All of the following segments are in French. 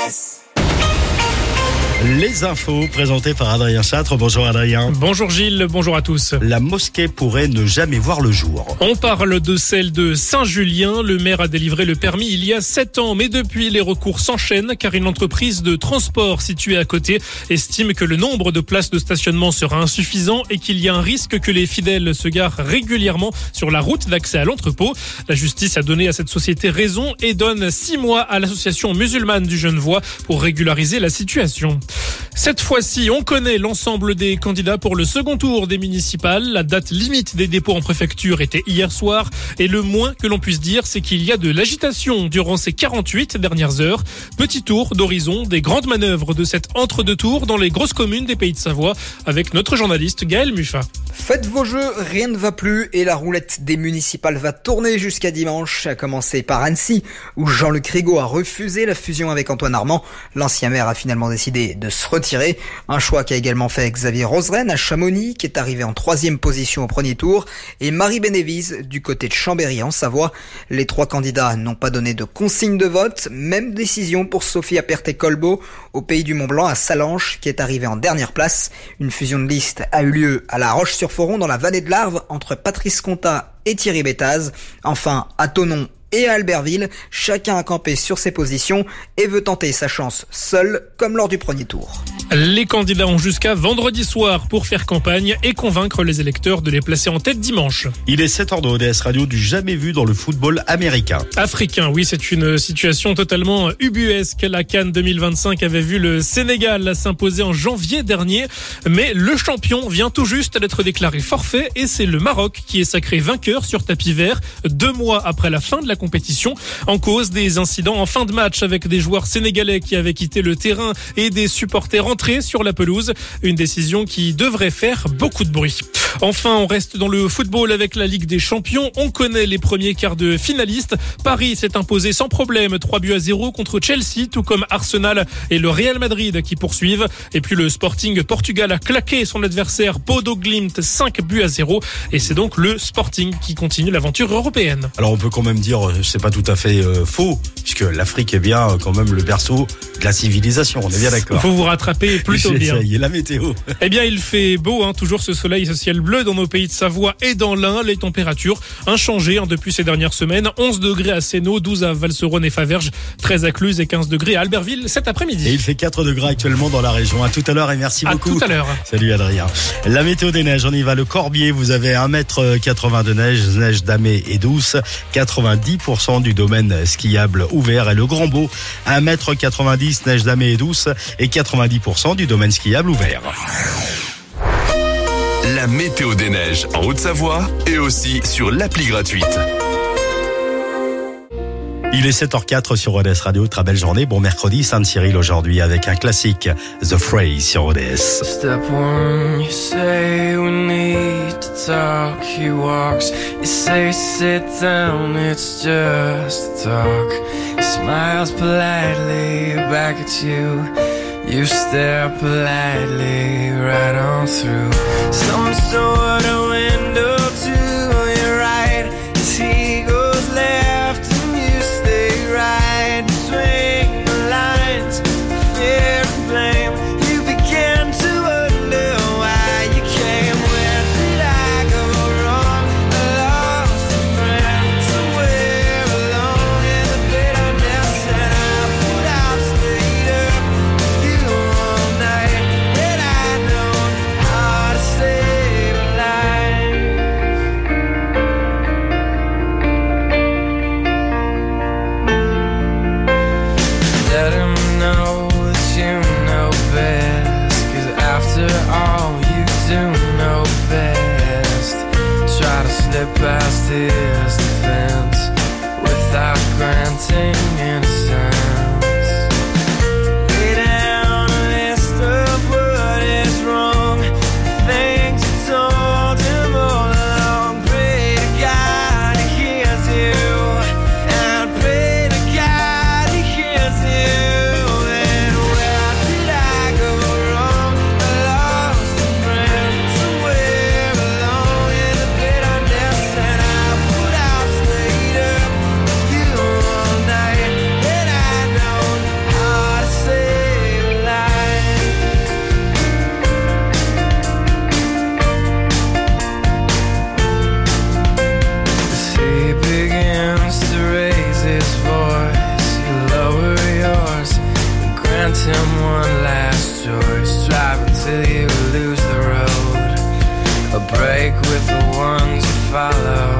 Les infos présentées par Adrien Châtre. Bonjour Adrien. Bonjour Gilles, bonjour à tous. La mosquée pourrait ne jamais voir le jour. On parle de celle de Saint-Julien. Le maire a délivré le permis il y a 7 ans, mais depuis les recours s'enchaînent car une entreprise de transport située à côté estime que le nombre de places de stationnement sera insuffisant et qu'il y a un risque que les fidèles se garent régulièrement sur la route d'accès à l'entrepôt. La justice a donné à cette société raison et donne 6 mois à l'association musulmane du Genevois pour régulariser la situation. Cette fois-ci, on connaît l'ensemble des candidats pour le second tour des municipales. La date limite des dépôts en préfecture était hier soir et le moins que l'on puisse dire, c'est qu'il y a de l'agitation durant ces 48 dernières heures. Petit tour d'horizon des grandes manœuvres de cet entre-deux tours dans les grosses communes des Pays de Savoie avec notre journaliste Gaël Muffat. Faites vos jeux, rien ne va plus et la roulette des municipales va tourner jusqu'à dimanche, à commencer par Annecy, où Jean-Luc Rigaud a refusé la fusion avec Antoine Armand. L'ancien maire a finalement décidé de se retirer. Un choix qu'a également fait Xavier Roseraine à Chamonix, qui est arrivé en 3e position au premier tour, et Marie Bénévise du côté de Chambéry en Savoie. Les 3 candidats n'ont pas donné de consigne de vote. Même décision pour Sophie Aperté-Colbeau au Pays du Mont-Blanc à Salanches, qui est arrivée en dernière place. Une fusion de liste a eu lieu à La Roche-sur-Foron dans la vallée de l'Arve entre Patrice Contat et Thierry Bétaz. Enfin, à Thonon et à Albertville, chacun a campé sur ses positions et veut tenter sa chance seul, comme lors du premier tour. Les candidats ont jusqu'à vendredi soir pour faire campagne et convaincre les électeurs de les placer en tête dimanche. Il est 7h de ODS Radio, du jamais vu dans le football américain. Africain, oui, c'est une situation totalement ubuesque. La CAN 2025 avait vu le Sénégal s'imposer en janvier dernier, mais le champion vient tout juste d'être déclaré forfait et c'est le Maroc qui est sacré vainqueur sur tapis vert 2 mois après la fin de la compétition, en cause des incidents en fin de match avec des joueurs sénégalais qui avaient quitté le terrain et des supporters entrés sur la pelouse. Une décision qui devrait faire beaucoup de bruit. Enfin, on reste dans le football avec la Ligue des Champions. On connaît les premiers quarts de finalistes. Paris s'est imposé sans problème 3-0 contre Chelsea, tout comme Arsenal et le Real Madrid qui poursuivent. Et puis le Sporting Portugal a claqué son adversaire Bodo Glimt 5-0. Et c'est donc le Sporting qui continue l'aventure européenne. Alors on peut quand même dire, c'est pas tout à fait faux, puisque l'Afrique est bien quand même le berceau de la civilisation, on est bien d'accord. Faut vous rattraper plutôt bien. Et la météo. Eh bien, il fait beau, toujours ce soleil, ce ciel bleu dans nos pays de Savoie et dans l'Ain. Les températures inchangées depuis ces dernières semaines. 11 degrés à Sénaux, 12 à Valserone et Faverges, 13 à Cluse et 15 degrés à Albertville cet après-midi. Et il fait 4 degrés actuellement dans la région. À tout à l'heure et merci beaucoup. À tout à l'heure. Salut Adrien. La météo des neiges, on y va. Le Corbier, vous avez 1,80 m de neige damée et douce. 90% du domaine skiable ouvert. Et le Grand Beau, 1,90 m, neige damée et douce. Et 90% du domaine skiable ouvert. La météo des neiges en Haute-Savoie et aussi sur l'appli gratuite. Il est 7h04 sur ODS Radio. Très belle journée. Bon mercredi, Saint-Cyril aujourd'hui avec un classique, The Phrase sur ODS. Step one, you say we need to talk. He walks, you say sit down, it's just talk. He smiles politely back at you. You stare politely right on through some sort of window to your right as he goes left and you stay right between the lines of fear and blame. You begin to wonder why you came. Where did I go wrong? I lost a friend somewhere alone in the bitterness, and I would have stayed up with you all night. Had I known how to save a life. Let him know that you know best, 'cause after all you do know best. Try to slip past his defense without granting innocence. Lay down a list of what is wrong, things you told him all along. Pray to God he hears you, and pray to God he hears you. And where did I go wrong? I lost a friend somewhere alone in the bitterness, and I would have stayed up with you all night. him one last choice. Drive until you lose the road. A break with the ones you follow.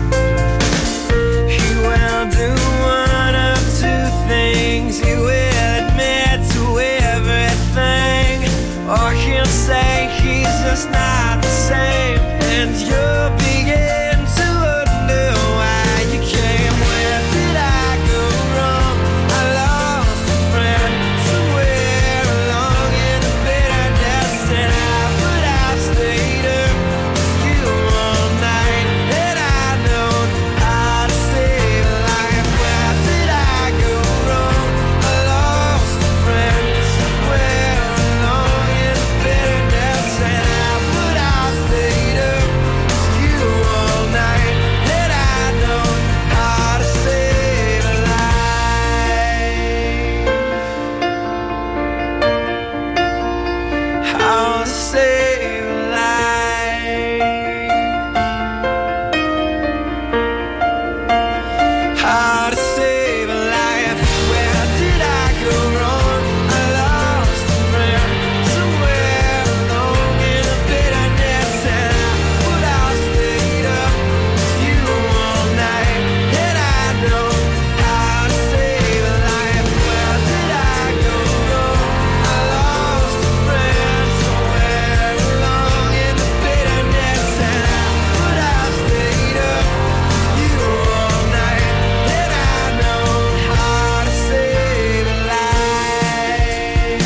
He will do one of two things. He will admit to everything, or he'll say he's just not the same. And you'll begin to wonder why you came. Where did I go wrong? I lost a friend somewhere along in the bitterness, and I've stayed up with you all night, and I know how to save a life. Where did I go wrong? I lost a friend somewhere along in the bitterness, and I've stayed up with you all night, and I know how to save a life. How to save a life. How to save a life. Where did I go wrong? I lost a friend somewhere along in the bitterness, and I stayed up with you all night, and I know how to save a life. Where did I go wrong? I lost a friend somewhere along in the bitterness, and I stayed up with you all night, and I know how to save a life.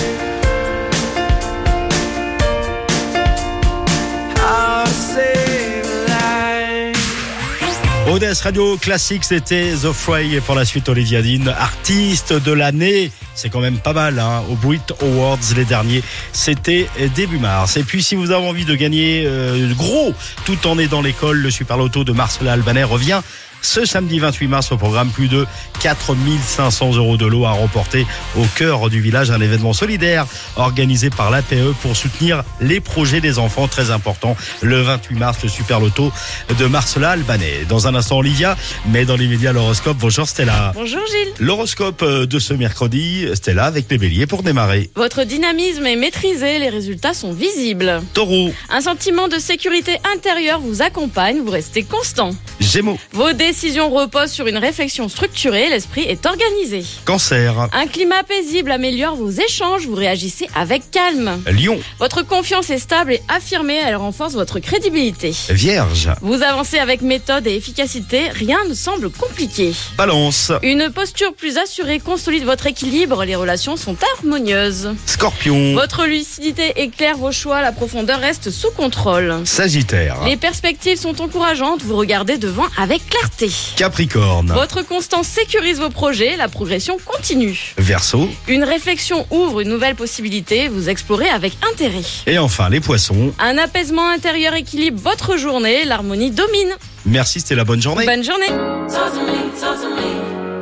How to save a life. ODS Radio Classique, c'était The Fray, et pour la suite Olivia Dean, artiste de l'année. C'est quand même pas mal, hein. Au Brit Awards, les derniers, c'était début mars. Et puis si vous avez envie de gagner gros tout en aidant l'école, le Super Loto de Marcela Albanais revient ce samedi 28 mars au programme. Plus de 4 500 € de lot à remporter au cœur du village. Un événement solidaire organisé par l'APE pour soutenir les projets des enfants. Très important, le 28 mars, le Super Loto de Marcela Albanais. Dans un instant, Olivia, mais dans l'immédiat, l'horoscope. Bonjour Stella. Bonjour Gilles. L'horoscope de ce mercredi, Stella, avec les béliers pour démarrer. Votre dynamisme est maîtrisé, les résultats sont visibles. Taureau, Un sentiment de sécurité intérieure vous accompagne, vous restez constant. Gémeaux, Vos décisions reposent sur une réflexion structurée, l'esprit est organisé. Cancer, Un climat paisible améliore vos échanges, vous réagissez avec calme. Lion, Votre confiance est stable et affirmée, elle renforce votre crédibilité. Vierge, Vous avancez avec méthode et efficacité, rien ne semble compliqué. Balance, Une posture plus assurée consolide votre équilibre, les relations sont harmonieuses. Scorpion, Votre lucidité éclaire vos choix, la profondeur reste sous contrôle. Sagittaire, Les perspectives sont encourageantes, vous regardez devant avec clarté. Capricorne, Votre constance sécurise vos projets, la progression continue. Verseau, Une réflexion ouvre une nouvelle possibilité, vous explorez avec intérêt. et enfin les poissons. Un apaisement intérieur équilibre votre journée, l'harmonie domine. Merci, c'était la bonne journée. Bonne journée. Talk to me, talk to me.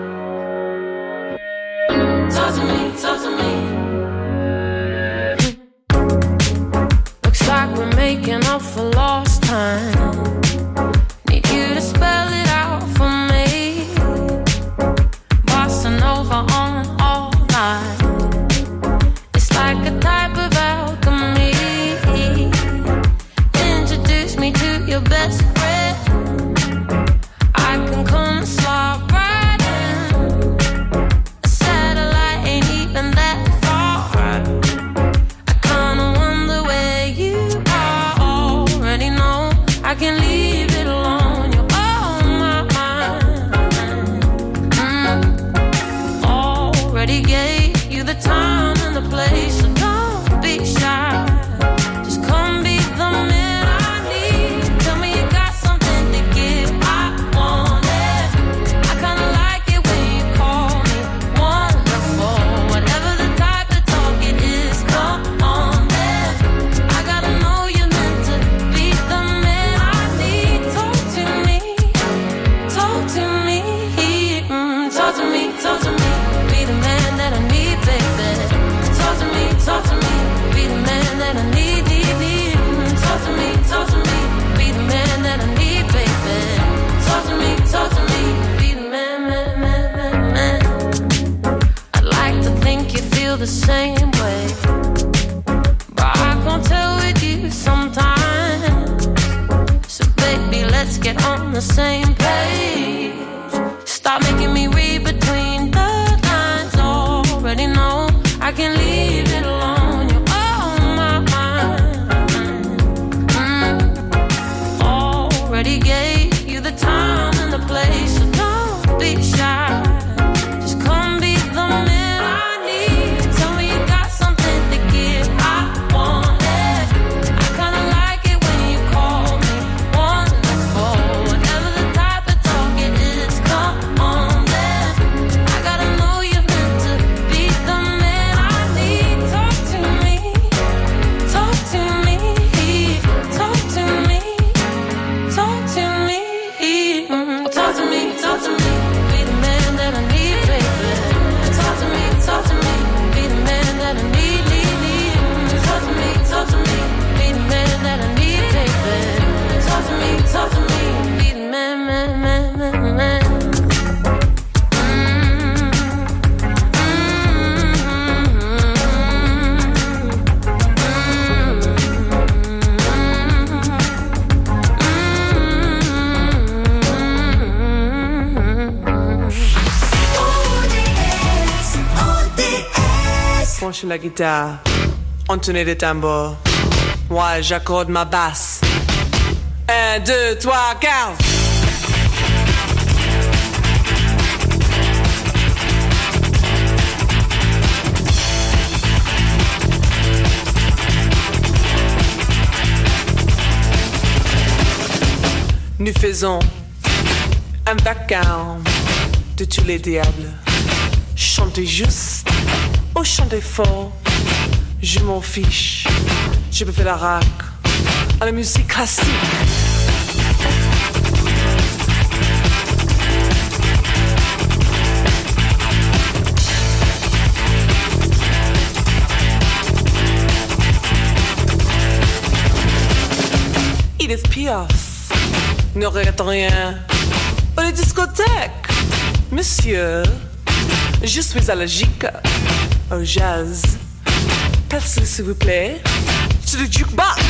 Talk to me, talk to me. Looks like we're making up for lost time. Need you to spell it out for me. Bossa Nova on all night. It's like a type of alchemy. Introduce me to your best friend. I can come and slide right in. A satellite ain't even that far. I kinda wonder where you are. Already know I can leave it alone. You're on my mind. Already gave you the time and the place, so don't be shy. Just come be the man I need. Tell me you got something to give. I want it. I kinda like it when you call me wonderful. Whatever the type of talk it is, come on then. I gotta know you're meant to be the man I need. Talk to me, talk to me, talk to me, talk to me. Be the man that I need, baby. the same way. But I can't tell with you sometimes. So baby, let's get on the same page. Stop making me read between the lines. Already know I can leave it alone. You're on my mind. Already gave you the time and the place. So don't be shy. Just come be the man I need. Tell me you got something to give. I want it. I kinda like it when you call me wonderful. Whatever the type of talk it is, come on then. I gotta know you're meant to be the man I need. Talk to me, talk to me, talk to me, talk to me, talk to me, talk to me. Be the man that I need, baby. Talk to me, be the man that I need, need. Talk to me, be the man that I need, baby. Talk to me, be the man, man. Penche la guitare, entonner les tambours. Moi j'accorde ma basse. 1, 2, 3, 4. Nous faisons un vacarme de tous les diables. Chantez juste ou chantez fort, je m'en fiche. Je peux faire la rac à la musique classique. Edith Piaf, ne regrette rien. Dans les discothèques, monsieur, je suis allergique au jazz. Passez s'il vous plaît sur le jukebox.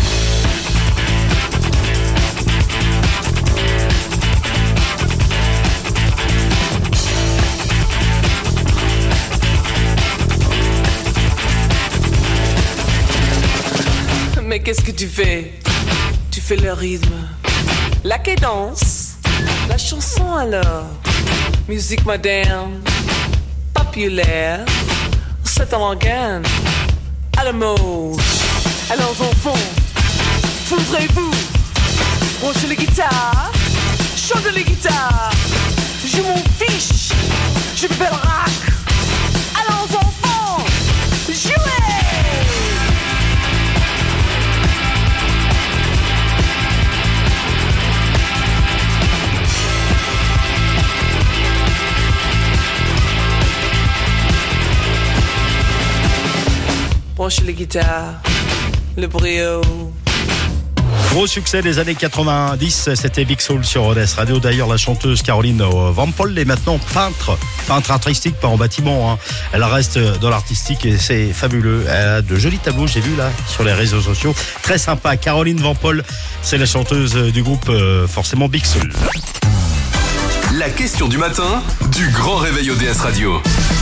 Mais qu'est-ce que tu fais? Tu fais le rythme, la cadence, la chanson alors. Musique moderne, populaire, c'est un organe à la mode. Alors enfants, voudrez-vous branchez les guitares, chantez les guitares. Je m'en fiche, je fais le rock. Alors enfants, jouez. Branche les guitares, le brio. Gros succès des années 90, c'était Big Soul sur Rodez Radio. D'ailleurs, la chanteuse Caroline Van Paul est maintenant peintre artistique, pas en bâtiment. Hein. Elle reste dans l'artistique et c'est fabuleux. Elle a de jolis tableaux, j'ai vu là, sur les réseaux sociaux. Très sympa. Caroline Van Paul, c'est la chanteuse du groupe forcément Big Soul. La question du matin du Grand Réveil ODS Radio.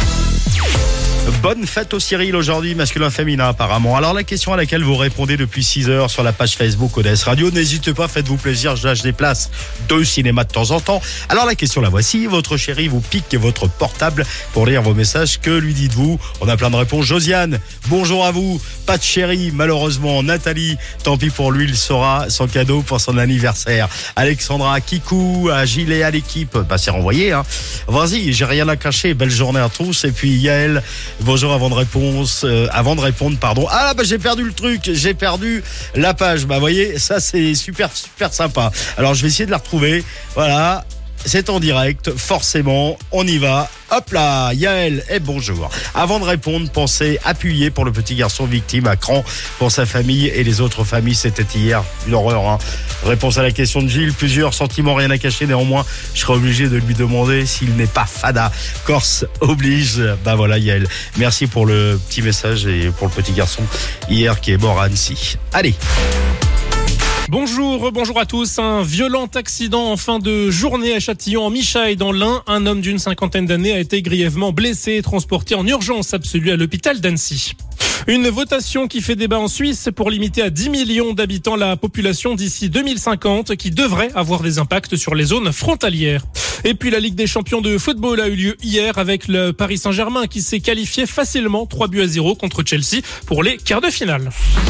Bonne fête au Cyril aujourd'hui, masculin féminin apparemment. Alors la question à laquelle vous répondez depuis 6 heures sur la page Facebook ODS Radio, n'hésitez pas, faites-vous plaisir, je lâche des places de cinéma de temps en temps. Alors la question la voici, votre chéri vous pique votre portable pour lire vos messages, que lui dites-vous? On a plein de réponses. Josiane, bonjour à vous, pas de chéri malheureusement. Nathalie, tant pis pour lui, il saura son cadeau pour son anniversaire. Alexandra, Kikou, à Gilles et à l'équipe, bah c'est renvoyé hein. Vas-y, j'ai rien à cacher, belle journée à tous. Et puis Yael, bonjour, avant de répondre, pardon. Ah, bah, j'ai perdu le truc, j'ai perdu la page. Bah, voyez, ça, c'est super sympa. Alors, je vais essayer de la retrouver. Voilà. c'est en direct, forcément, on y va. Hop là, Yael, et bonjour. Avant de répondre, pensez appuyer pour le petit garçon victime à Cran, pour sa famille et les autres familles. C'était hier, une horreur. Hein. Réponse à la question de Gilles, plusieurs sentiments, rien à cacher. Néanmoins, je serai obligé de lui demander s'il n'est pas fada. Corse oblige. Bah voilà, Yael. Merci pour le petit message et pour le petit garçon hier qui est mort à Annecy. Allez. Bonjour à tous. Un violent accident en fin de journée à Châtillon en Michaille dans l'Ain. Un homme d'une 50aine d'années a été grièvement blessé et transporté en urgence absolue à l'hôpital d'Annecy. Une votation qui fait débat en Suisse pour limiter à 10 millions d'habitants la population d'ici 2050 qui devrait avoir des impacts sur les zones frontalières. Et puis la Ligue des champions de football a eu lieu hier avec le Paris Saint-Germain qui s'est qualifié facilement 3-0 contre Chelsea pour les quarts de finale.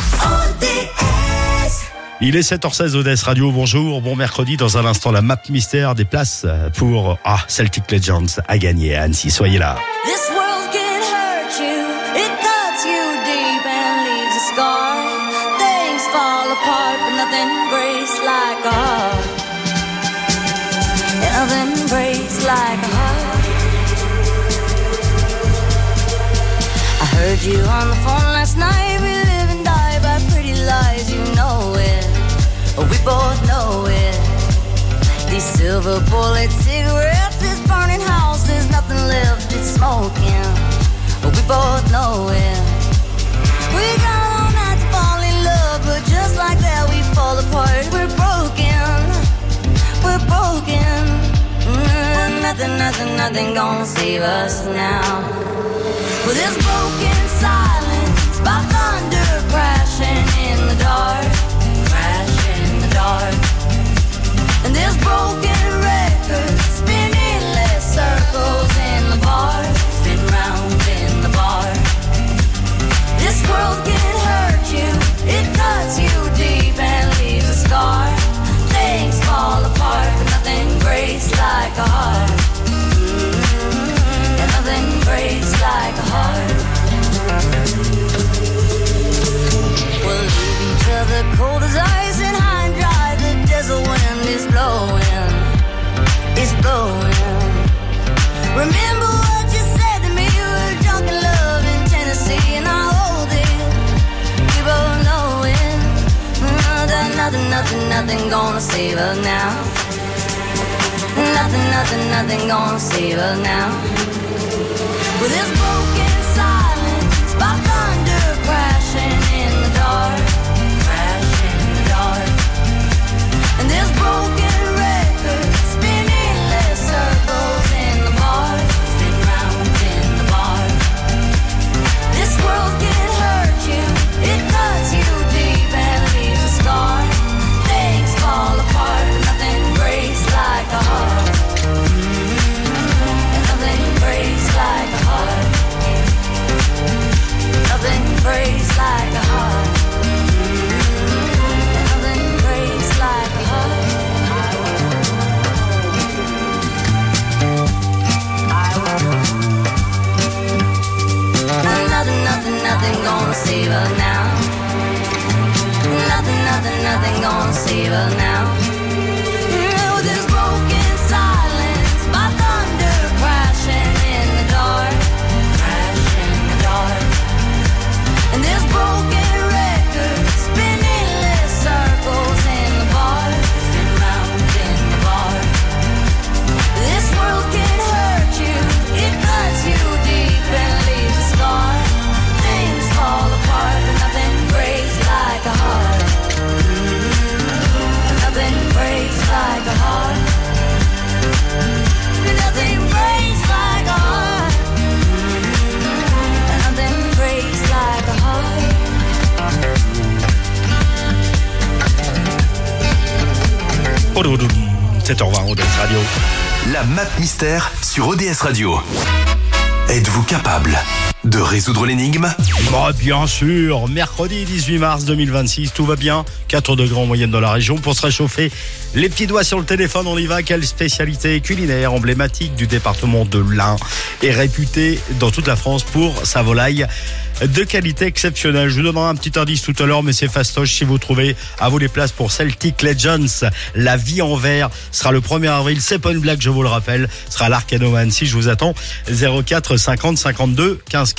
Il est 7h16 ODS Radio, bonjour, bon mercredi. Dans un instant, la map mystère des places pour Celtic Legends à gagner à Annecy. Soyez là. This world can hurt you, it cuts you deep and leaves a scar. Things fall apart, but nothing breaks like a heart. Nothing breaks like a heart. I heard you on the phone last night. We live and die by pretty lies, you know it. We both know it. These silver bullet cigarettes, this burning house, there's nothing left, it's smoking. We both know it. We got all night to fall in love, but just like that we fall apart. We're broken, we're broken. Nothing gonna save us now. Well, this broken silence by thunder crashing in the dark. And this broken record spinning less circles in the bar, spin round in the bar. This world can hurt you, it cuts you deep and leaves a scar. Things fall apart, but nothing breaks like a heart. And nothing breaks like a heart. We'll leave each other cold as ice and high and dry. The desert wind is blowing, it's blowing. Remember what you said to me, you were drunk in love in Tennessee, and I hold it, we both know it. Nothing gonna save us now. Nothing gonna save us now. With this broken silence by thunder crashing in the dark, crashing in the dark. And this broken record spinning less circles in the bar, spin round in the bar. This world can hurt you, it cuts you deep and leaves a scar. Things fall apart, but nothing breaks like a heart. And nothing breaks like a heart. Nothing breaks like a heart. Nothing gonna save us now. Nothing gonna save us now. With this broken silence by thunder crashing in the dark, crashing in the dark. And this broken record spinning less circles in the bar, spin round in the bar. This world can hurt you, it cuts you deep and leaves a scar. Things fall apart, but nothing breaks like a heart. Nothing breaks like a heart. Nothing breaks like a heart. Nothing breaks like a heart. 7h20 ODS Radio. La map mystère sur ODS Radio. Êtes-vous capable de résoudre l'énigme? Bien sûr, mercredi 18 mars 2026, tout va bien. 4 degrés en moyenne dans la région. Pour se réchauffer, les petits doigts sur le téléphone, on y va. Quelle spécialité culinaire emblématique du département de l'Ain est réputée dans toute la France pour sa volaille de qualité exceptionnelle? Je vous donnerai un petit indice tout à l'heure, mais c'est fastoche si vous trouvez. À vous les places pour Celtic Legends. La vie en vert sera le 1er avril. C'est pas une blague, je vous le rappelle. Sera à l'Arc à Annecy. Je vous attends. 04 50 52 15 15.